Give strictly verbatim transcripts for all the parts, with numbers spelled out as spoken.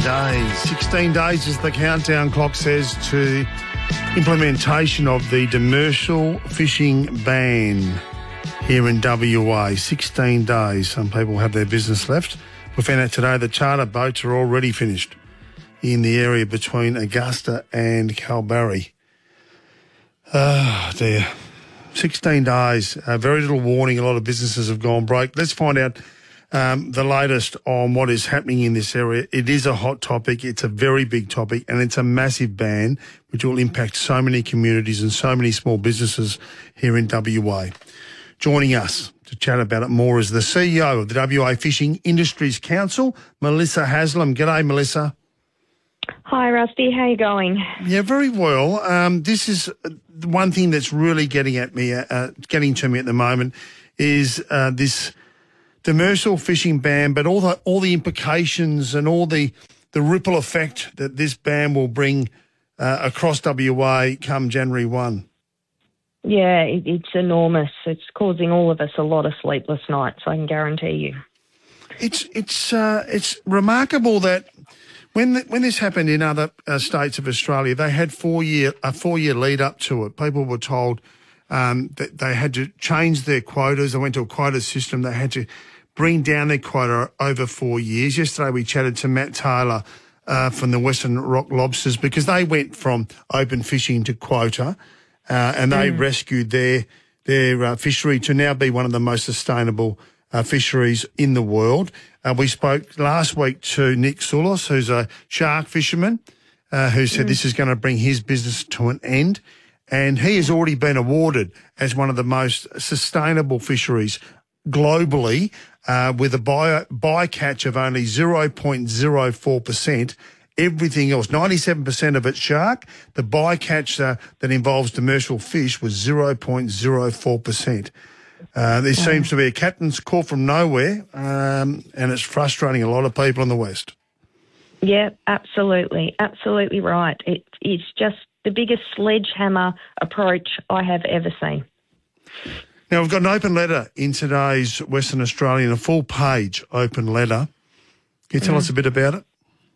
days. sixteen days as the countdown clock says to implementation of the demersal fishing ban here in W A. sixteen days. Some people have their business left. We found out today that charter boats are already finished in the area between Augusta and Kalbarri. Oh, dear. sixteen days. Uh, very little warning. A lot of businesses have gone broke. Let's find out um, the latest on what is happening in this area. It is a hot topic. It's a very big topic, and it's a massive ban which will impact so many communities and so many small businesses here in W A. Joining us to chat about it more is the C E O of the W A Fishing Industries Council, Melissa Haslam. G'day, Melissa. Hi, Rusty. How are you going? Yeah, very well. Um, this is one thing that's really getting at me, uh, getting to me at the moment, is uh, this demersal fishing ban, but all the all the implications and all the the ripple effect that this ban will bring uh, across W A come January first. Yeah, it, it's enormous. It's causing all of us a lot of sleepless nights, I can guarantee you. It's it's uh, it's remarkable that when the, when this happened in other uh, states of Australia, they had four year a four year lead up to it. People were told um, that they had to change their quotas. They went to a quota system. They had to bring down their quota over four years. Yesterday we chatted to Matt Taylor uh, from the Western Rock Lobsters because they went from open fishing to quota. Uh, and they mm. rescued their their uh, fishery to now be one of the most sustainable uh, fisheries in the world. Uh, we spoke last week to Nick Soulos, who's a shark fisherman, uh, who said mm. this is going to bring his business to an end. And he has already been awarded as one of the most sustainable fisheries globally uh, with a by, bycatch of only zero point zero four percent. Everything else, ninety-seven percent of it's shark. The bycatch uh, that involves demersal fish was zero point zero four percent. Uh, there seems to be a captain's call from nowhere, um, and it's frustrating a lot of people in the West. Yeah, absolutely. Absolutely right. It, it's just the biggest sledgehammer approach I have ever seen. Now, we've got an open letter in today's Western Australian, a full-page open letter. Can you tell mm. us a bit about it?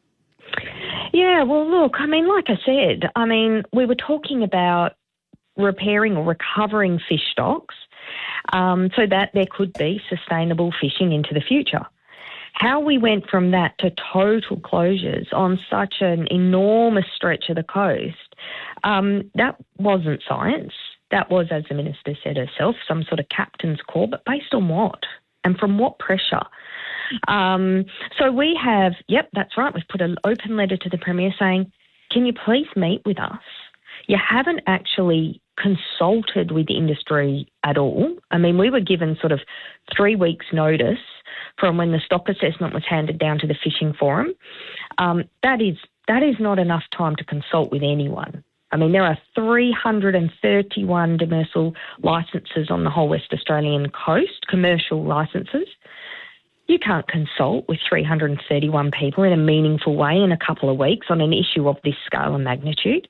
Yeah, well, look, I mean, like I said, I mean, we were talking about repairing or recovering fish stocks um, so that there could be sustainable fishing into the future. How we went from that to total closures on such an enormous stretch of the coast, um, that wasn't science. That was, as the Minister said herself, some sort of captain's call, but based on what? And from what pressure? Um, so we have, yep, that's right, we've put an open letter to the Premier saying, can you please meet with us? You haven't actually consulted with the industry at all. I mean, we were given sort of three weeks' notice from when the stock assessment was handed down to the Fishing Forum. Um, that is that is not enough time to consult with anyone. I mean, there are three hundred thirty-one demersal licences on the whole West Australian coast, commercial licences. You can't consult with three hundred thirty-one people in a meaningful way in a couple of weeks on an issue of this scale and magnitude,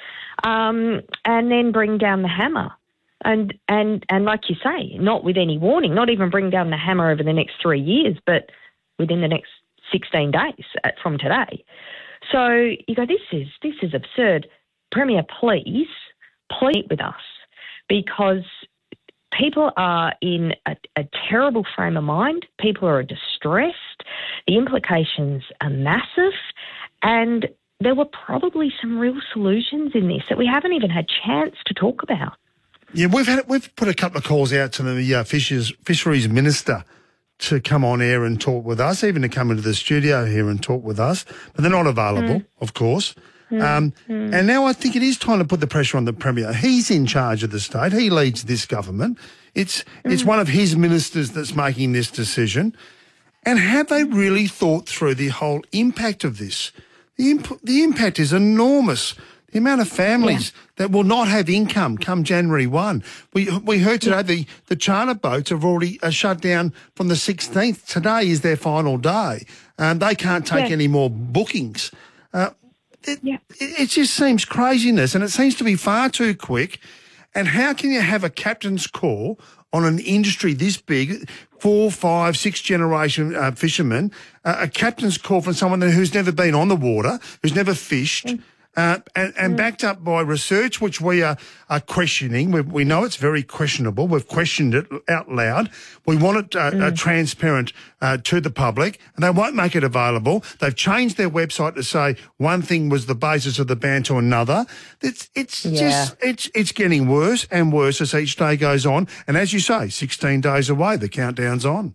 um, and then bring down the hammer. And, and, and like you say, not with any warning, not even bring down the hammer over the next three years, but within the next sixteen days from today. So you go, this is, this is absurd. Premier, please, please with us, because people are in a, a terrible frame of mind. People are distressed. The implications are massive. And there were probably some real solutions in this that we haven't even had chance to talk about. Yeah, we've had we've put a couple of calls out to the uh, fisheries, fisheries minister to come on air and talk with us, even to come into the studio here and talk with us. But they're not available, mm. of course. Mm. Um, mm. And now I think it is time to put the pressure on the Premier. He's in charge of the state. He leads this government. It's mm. it's one of his ministers that's making this decision. And have they really thought through the whole impact of this? The, imp- the impact is enormous. The amount of families yeah. that will not have income come January first. We we heard today yeah. the, the charter boats have already uh, shut down from the sixteenth. Today is their final day. Um, they can't take yeah. any more bookings. Uh, it, yeah. it, it just seems craziness, and it seems to be far too quick. And how can you have a captain's call on an industry this big? four, five, six generation uh, fishermen, uh, a captain's call from someone who's never been on the water, who's never fished, mm. uh, and, and mm. backed up by research, which we are, are questioning. We, we know it's very questionable. We've questioned it out loud. We want it uh, mm. uh, transparent uh, to the public, and they won't make it available. They've changed their website to say one thing was the basis of the ban to another. It's it's yeah. just it's it's getting worse and worse as each day goes on. And as you say, sixteen days away, the countdown's on.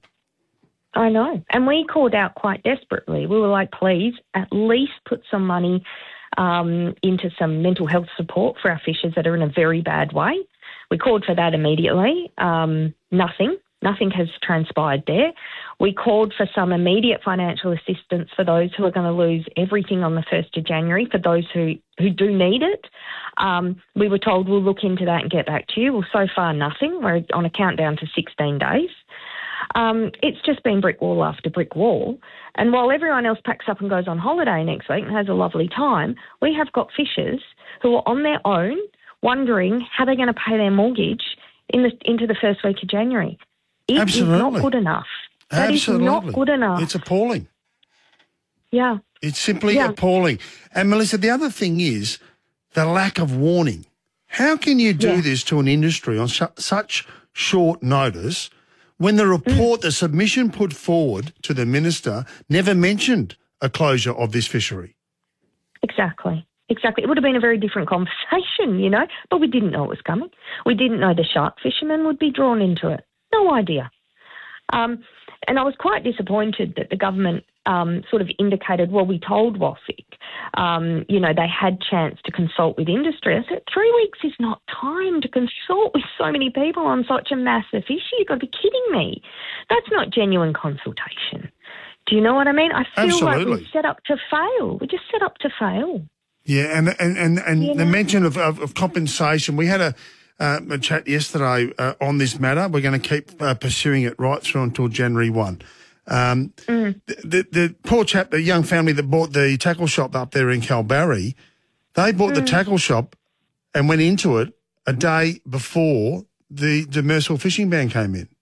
I know. And we called out quite desperately. We were like, please, at least put some money um, into some mental health support for our fishers that are in a very bad way. We called for that immediately. Um, nothing. Nothing has transpired there. We called for some immediate financial assistance for those who are going to lose everything on the first of January, for those who, who do need it. Um, we were told we'll look into that and get back to you. Well, so far, nothing. We're on a countdown to sixteen days. Um, it's just been brick wall after brick wall. And while everyone else packs up and goes on holiday next week and has a lovely time, we have got fishers who are on their own wondering how they're going to pay their mortgage in the, into the first week of January. It Absolutely. is not good enough. That Absolutely. is not good enough. It's appalling. Yeah. It's simply yeah. appalling. And, Melissa, the other thing is the lack of warning. How can you do yeah. this to an industry on sh- such short notice when the report, mm. the submission put forward to the minister never mentioned a closure of this fishery? Exactly. Exactly. It would have been a very different conversation, you know, but we didn't know it was coming. We didn't know the shark fishermen would be drawn into it. No idea. Um, and I was quite disappointed that the government um, sort of indicated, well, we told WAFIC, um, you know, they had chance to consult with industry. I said, three weeks is not time to consult with so many people on such a massive issue. You've got to be kidding me. That's not genuine consultation. Do you know what I mean? I feel Absolutely. like we're set up to fail. We're just set up to fail. Yeah, and and, and, and you the know? mention of, of, of compensation, we had a, uh, a chat yesterday uh, on this matter. We're going to keep uh, pursuing it right through until January first. Um, mm. the, the, the poor chap, the young family that bought the tackle shop up there in Kalbarri, they bought mm. the tackle shop and went into it a day before the demersal fishing ban came in.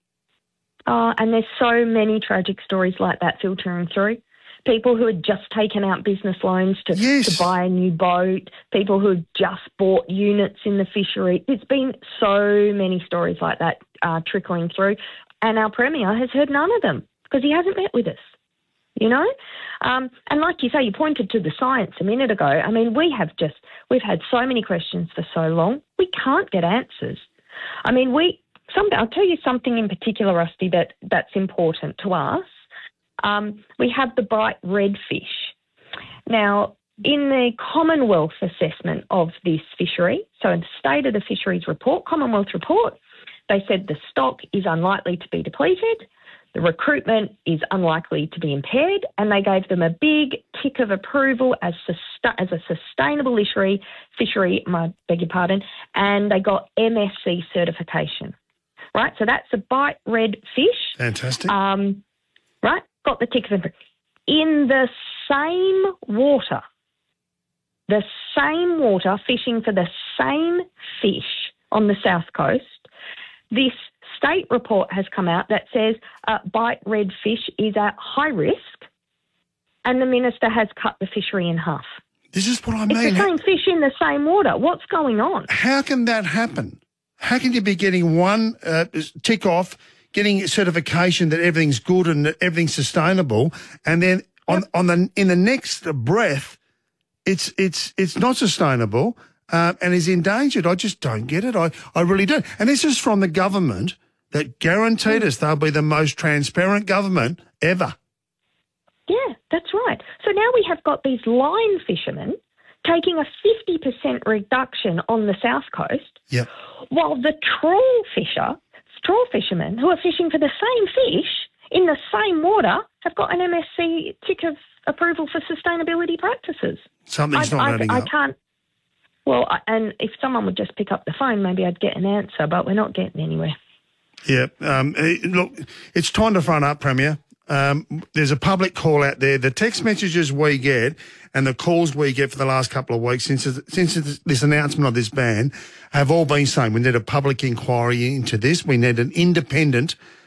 Oh, and there's so many tragic stories like that filtering through. People who had just taken out business loans to, yes. to buy a new boat, people who had just bought units in the fishery. It's been so many stories like that uh, trickling through, and our Premier has heard none of them because he hasn't met with us, you know? Um, and like you say, you pointed to the science a minute ago. I mean, we have just, we've had so many questions for so long, we can't get answers. I mean, we, some, I'll tell you something in particular, Rusty, that, that's important to us. Um, we have the bright red fish. Now, in the Commonwealth assessment of this fishery, so in the State of the Fisheries report, Commonwealth report, they said the stock is unlikely to be depleted, the recruitment is unlikely to be impaired, and they gave them a big tick of approval as, susta- as a sustainable fishery, fishery, I beg your pardon, and they got M S C certification, right? So that's a bright red fish. Fantastic. Um, right? Got the tick of approval. In the same water, the same water, fishing for the same fish on the south coast, this state report has come out that says uh, bite red fish is at high risk, and the minister has cut the fishery in half. This is what I it's mean. It's the same fish in the same water. What's going on? How can that happen? How can you be getting one uh, tick off, getting certification that everything's good and that everything's sustainable, and then on, yep. on the in the next breath, it's it's it's not sustainable uh, and is endangered? I just don't get it. I, I really don't. And this is from the government that guaranteed mm. us they'll be the most transparent government ever. Yeah, that's right. So now we have got these line fishermen taking a fifty percent reduction on the south coast, yep. while the trawl fisher, trawl fishermen who are fishing for the same fish in the same water have got an M S C tick of approval for sustainability practices. Something's I, not I, adding I up. I can't. Well, I, and if someone would just pick up the phone, maybe I'd get an answer, but we're not getting anywhere. Yeah. Um, look, it's time to front up, Premier. Um, there's a public call out there. The text messages we get and the calls we get for the last couple of weeks since since this announcement of this ban have all been saying we need a public inquiry into this. We need an independent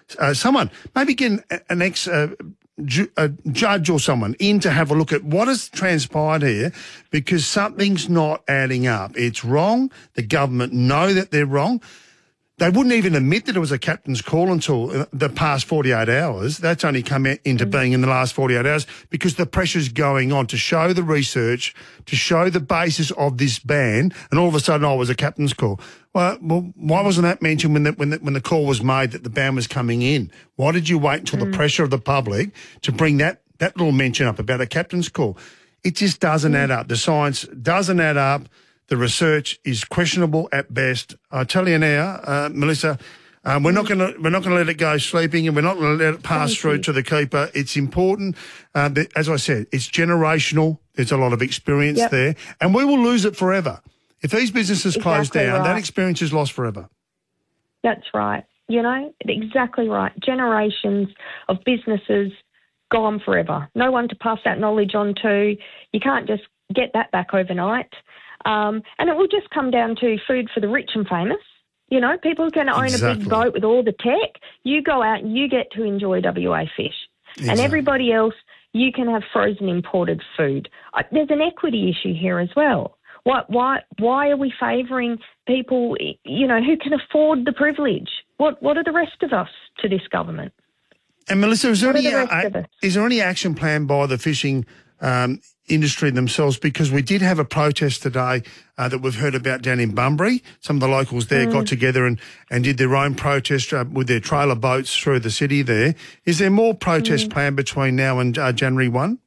uh, someone, maybe get an, an ex uh, ju- a judge or someone in to have a look at what has transpired here, because something's not adding up. It's wrong. The government know that they're wrong. They wouldn't even admit that it was a captain's call until the past forty-eight hours. That's only come into being in the last forty-eight hours because the pressure's going on to show the research, to show the basis of this ban, and all of a sudden, oh, it was a captain's call. Well, well why wasn't that mentioned when the, when, the, when the call was made that the ban was coming in? Why did you wait until mm. the pressure of the public to bring that, that little mention up about a captain's call? It just doesn't mm. add up. The science doesn't add up. The research is questionable at best. I tell you now, uh, Melissa, um, we're not going to we're not going to let it go sleeping, and we're not going to let it pass Thank through you. to the keeper. It's important, uh, that, as I said, it's generational. There's a lot of experience yep. there, and we will lose it forever if these businesses exactly close down. Right. That experience is lost forever. That's right. You know, exactly right. Generations of businesses gone forever. No one to pass that knowledge on to. You can't just get that back overnight. Um, and it will just come down to food for the rich and famous. You know, people can own exactly. a big boat with all the tech. You go out and you get to enjoy W A fish. Exactly. And everybody else, you can have frozen imported food. Uh, there's an equity issue here as well. Why, why, why are we favouring people, you know, who can afford the privilege? What, what are the rest of us to this government? And Melissa, is there, any, the uh, is there any action plan by the fishing um, industry themselves? Because we did have a protest today uh, that we've heard about down in Bunbury. Some of the locals there mm. got together and, and did their own protest uh, with their trailer boats through the city there. Is there more protest mm. planned between now and uh, January first?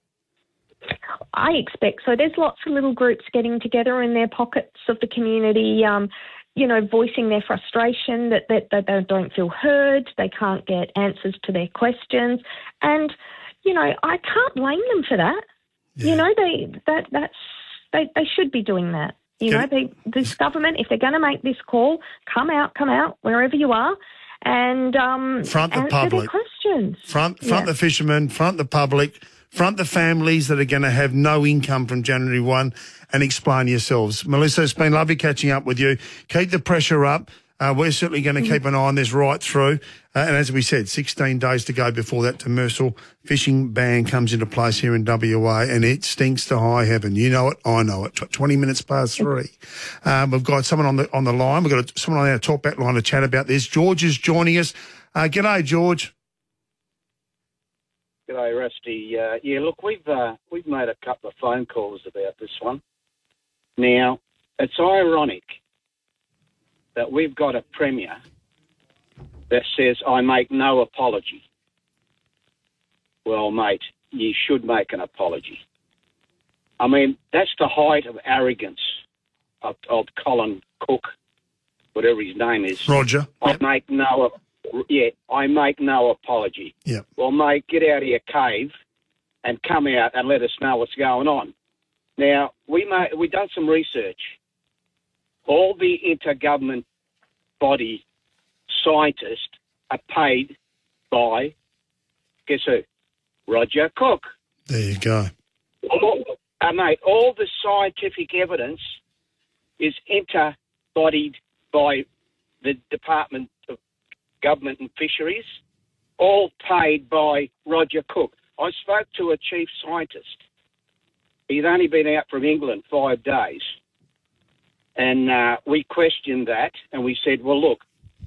I expect so. There's lots of little groups getting together in their pockets of the community, um, you know, voicing their frustration that, that, that they don't feel heard, they can't get answers to their questions. And, you know, I can't blame them for that. Yeah. You know, they that that's they, they should be doing that. You Can know, they, this government, if they're going to make this call, come out, come out, wherever you are, and um, front the answer public. their questions. Front, front yeah. the fishermen, front the public, front the families that are going to have no income from January first, and explain yourselves. Melissa, it's been lovely catching up with you. Keep the pressure up. Uh, we're certainly going to mm-hmm. keep an eye on this right through. Uh, and as we said, sixteen days to go before that demersal fishing ban comes into place here in W A, and it stinks to high heaven. You know it, I know it. twenty minutes past three. Um, we've got someone on the on the line. We've got someone on our talkback line to chat about this. George is joining us. Uh, g'day, George. G'day, Rusty. Uh, yeah, look, we've uh, we've made a couple of phone calls about this one. Now, it's ironic that we've got a Premier that says, I make no apology. Well, mate, you should make an apology. I mean, that's the height of arrogance of, of Colin Cook, whatever his name is. Roger. I yep. make no, yeah, I make no apology. Yeah. Well, mate, get out of your cave and come out and let us know what's going on. Now, we made, we've done some research. All the intergovernment body scientists are paid by, guess who? Roger Cook. There you go. All, uh, mate, all the scientific evidence is interbodied by the Department of Government and Fisheries, all paid by Roger Cook. I spoke to a chief scientist. He's only been out from England five days. And uh, we questioned that, and we said, well, look,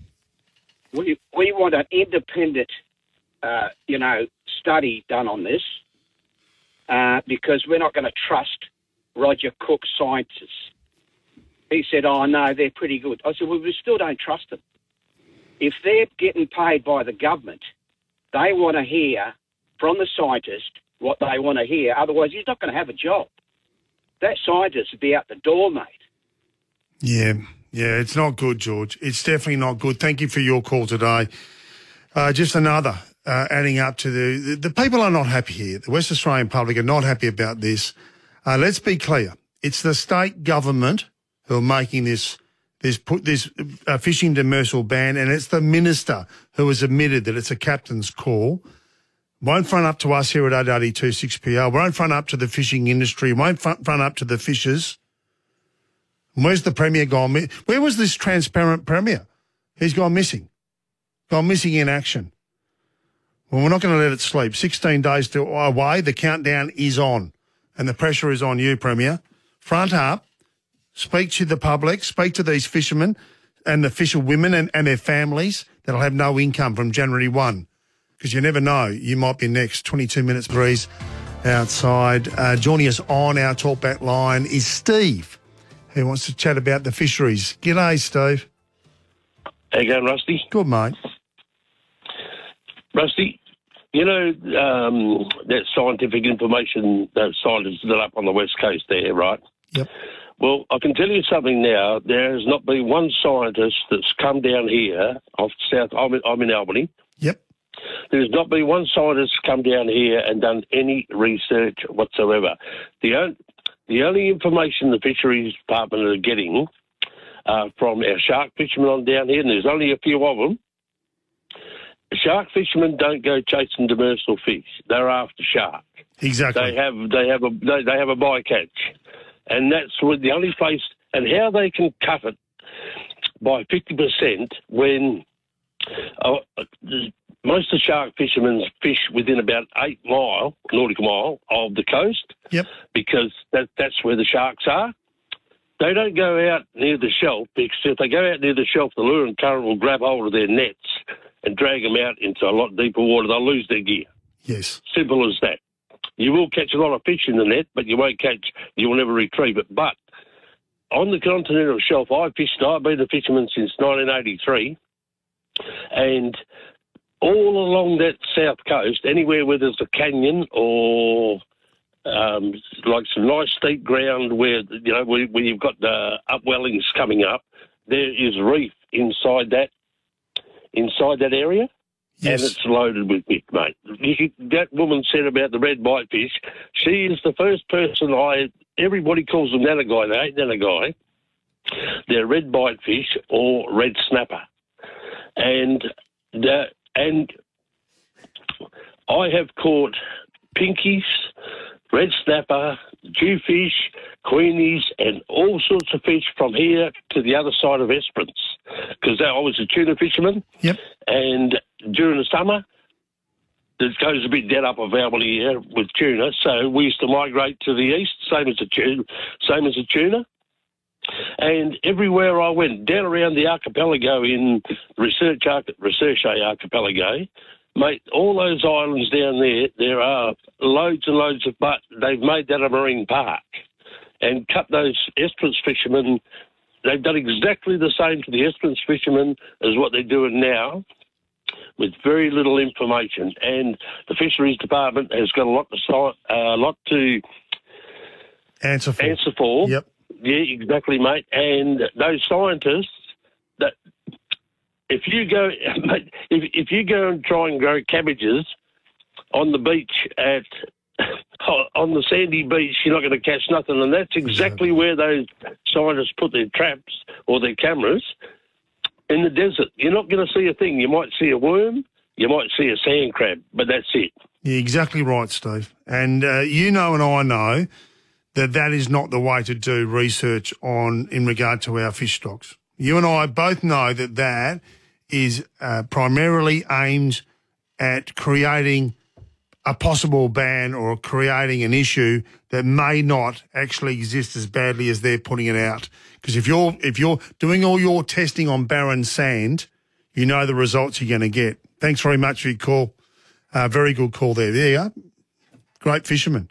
we we want an independent, uh, you know, study done on this uh, because we're not going to trust Roger Cook scientists. He said, oh, no, they're pretty good. I said, well, we still don't trust them. If they're getting paid by the government, they want to hear from the scientist what they want to hear. Otherwise, he's not going to have a job. That scientist would be out the door, mate. Yeah, yeah, it's not good, George. It's definitely not good. Thank you for your call today. Uh, just another uh, adding up to the, the the people are not happy here. The West Australian public are not happy about this. Uh, let's be clear. It's the state government who are making this this put this uh, fishing demersal ban, and it's the minister who has admitted that it's a captain's call. Won't front up to us here at eight eighty-two six P L. Won't front up to the fishing industry. Won't front, front up to the fishers. Where's the Premier gone? Where was this transparent Premier? He's gone missing. Gone missing in action. Well, we're not going to let it sleep. sixteen days to away. The countdown is on, and the pressure is on you, Premier. Front up, speak to the public, speak to these fishermen and the fisherwomen and, and their families that'll have no income from January first, because you never know. You might be next. twenty-two minutes breeze outside. Uh, joining us on our talkback line is Steve, who wants to chat about the fisheries. G'day, Steve. How you going, Rusty? Good, mate. Rusty, you know um, that scientific information that scientists did up on the West Coast there, right? Yep. Well, I can tell you something now. There has not been one scientist that's come down here off south. I'm in, I'm in Albany. Yep. There's not been one scientist come down here and done any research whatsoever. The only, the only information the fisheries department are getting uh, from our shark fishermen on down here, and there's only a few of them. Shark fishermen don't go chasing demersal fish; they're after shark. Exactly. They have they have a they, they have a bycatch, and that's what the only place. And how they can cut it by fifty percent when uh, most of the shark fishermen fish within about eight mile nautical mile of the coast. Yep. Because that that's where the sharks are. They don't go out near the shelf, because if they go out near the shelf, the lure and current will grab hold of their nets and drag them out into a lot deeper water. They'll lose their gear. Yes. Simple as that. You will catch a lot of fish in the net, but you won't catch, you will never retrieve it. But on the continental shelf, I fished, I've been a fisherman since nineteen eighty-three, and all along that south coast, anywhere where there's a canyon or um, like some nice steep ground where, you know, where, where you've got the upwellings coming up, there is reef inside that inside that area, yes. And it's loaded with fish, mate. You, that woman said about the red bitefish, she is the first person I, everybody calls them nanagai, they ain't nanagai. They're red bitefish or red snapper. And, the, and I have caught pinkies, red snapper, jewfish, queenies, and all sorts of fish from here to the other side of Esperance, because I was a tuna fisherman. Yep. And during the summer, it goes a bit dead up of Albany here with tuna, so we used to migrate to the east, same as a tuna, same as a tuna. And everywhere I went, down around the archipelago in Research Research Archipelago, mate, all those islands down there, there are loads and loads of, but they've made that a marine park and cut those Esperance fishermen. They've done exactly the same to the Esperance fishermen as what they're doing now, with very little information. And the Fisheries Department has got a lot to a uh, lot to answer for. Answer for. Yep. Yeah, exactly, mate. And those scientists, that if you go, if if you go and try and grow cabbages on the beach at on the sandy beach, you're not going to catch nothing. And that's exactly where those scientists put their traps or their cameras, in the desert. You're not going to see a thing. You might see a worm, you might see a sand crab, but that's it. You're exactly right, Steve. And uh, you know and I know that that is not the way to do research on in regard to our fish stocks. You and I both know that that is uh, primarily aimed at creating a possible ban or creating an issue that may not actually exist as badly as they're putting it out. Because if you're if you're doing all your testing on barren sand, you know the results you're going to get. Thanks very much for your call. Uh, very good call there. There you go. Great fisherman.